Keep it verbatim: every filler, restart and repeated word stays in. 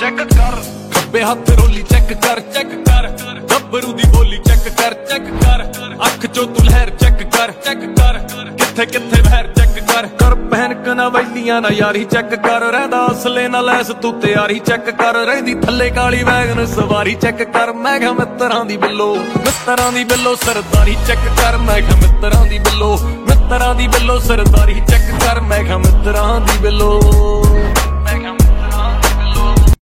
check ਕਰ ਖੱਬੇ ਹੱਥ ਰੋਲੀ ਚੈੱਕ ਕਰ ਚੈੱਕ ਕਰ ਗੱਭਰੂ ਦੀ ਬੋਲੀ ਚੈੱਕ ਕਰ ਚੈੱਕ ਕਰ ਅੱਖ ਚੋਂ ਤੂੰ ਲਹਿਰ ਚੈੱਕ ਕਰ ਚੈੱਕ ਕਰ ਕਿੱਥੇ ਕਿੱਥੇ ਵਹਿਰ ਚੈੱਕ ਕਰ ਕਰ ਪਹਿਨਕ ਨਾ ਵੈਲੀਆਂ ਨਾ ਯਾਰੀ ਚੈੱਕ ਕਰ ਰਹਿੰਦਾ ਅਸਲੇ ਨਾਲ ਲੈਸ ਤੂੰ ਤਿਆਰੀ ਚੈੱਕ ਕਰ ਰਹਿੰਦੀ ਥੱਲੇ ਕਾਲੀ ਵੈਗਨ ਸਵਾਰੀ ਚੈੱਕ ਕਰ ਮੈਂ ਕਿਹਾ ਮਿੱਤਰਾਂ ਦੀ ਬਿੱਲੋ ਮਿੱਤਰਾਂ ਦੀ ਬਿੱਲੋ ਸਰਦਾਰੀ ਚੈੱਕ ਕਰ ਮੈਂ ਕਿਹਾ ਮਿੱਤਰਾਂ ਦੀ ਬਿੱਲੋ ਮਿੱਤਰਾਂ ਦੀ ਬਿੱਲੋ ਸਰਦਾਰੀ